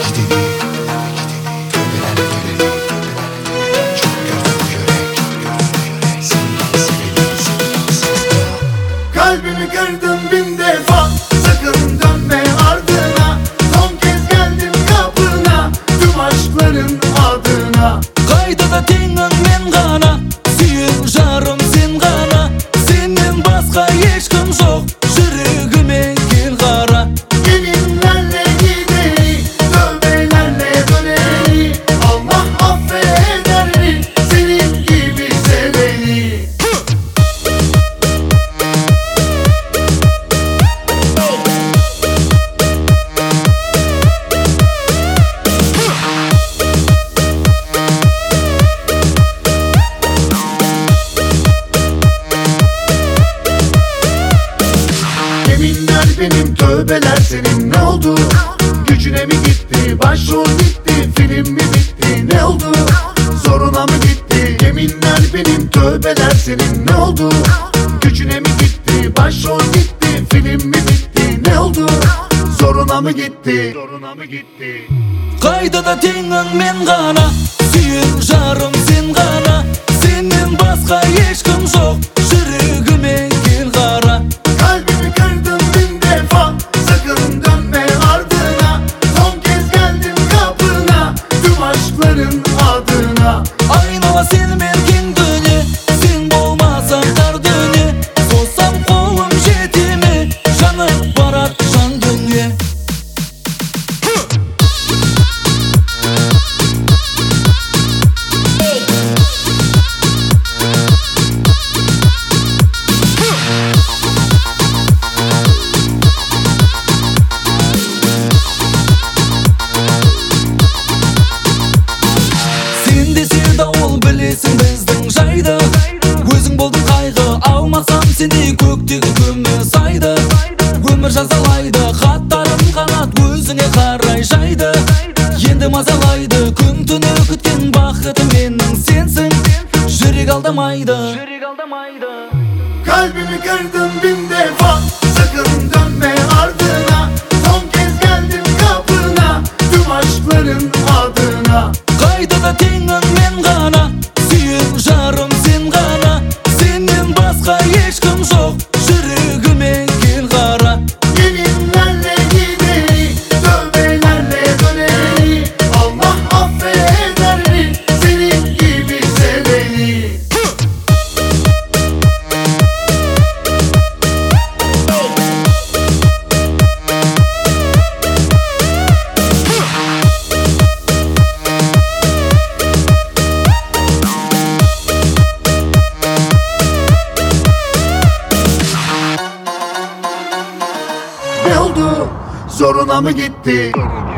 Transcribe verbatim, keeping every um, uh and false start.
Kalbimi kırdın bin defa, sakın dönme ardına. Son kez geldim kapına, tüm aşkların adına. Kayda tengin men gana, süyün jarım sen gana. Senden başka hiç kim yok, yüreğime gel kara. Yeminlerle gideri, tövbelerle döneri. Allah affeder mi senin gibi seveni? Yeminler benim, tövbeler senin. Ne oldu? Gücüne mi gitti? Başrol gitti, film mi bitti? Ne oldu? Zoruna mı gitti? Yeminler benim, tövbeler senin. Ne oldu? Gücüne mi gitti? Başrol gitti, film mi bitti? Ne oldu? Zoruna mı gitti? Zoruna mı gitti? Kayda tengin men gana, süyün jarım sen gana. Senden başka hiç kim yok, yüreğime gel kara. Kalbimi kırdın bin defa, sakın dönme ardına. Son kez geldim kapına, tüm aşkların adına. Aynala sen merkin dönü, sen bolmasan dar dönü. Sossam kolum jetimi, janım barat jan dönü. Sen de sevda ol bilesin bizдің жайды. Өзің болдың қайғы, алмасам сендей көктегі көмір сайды. Өмір жазалайды, хаттарым қанат өзіңе қарай жайды. Енді мазалайды, күн түні күткен бақытым менің сенсің. Жүрек алдамайды. Kalbimi kırdın bin defa, sakın dönme ardına. Son kez geldim kapına, tüm aşkların adına. Kayda tengin men gana, süyün jarım sen gana. Senden başka hiç kim yok, yüreğime gel kara. Yeminlerle gideri, tövbelerle döneri. Allah affeder mi senin gibi seveni? Ne oldu? Zoruna mı gitti?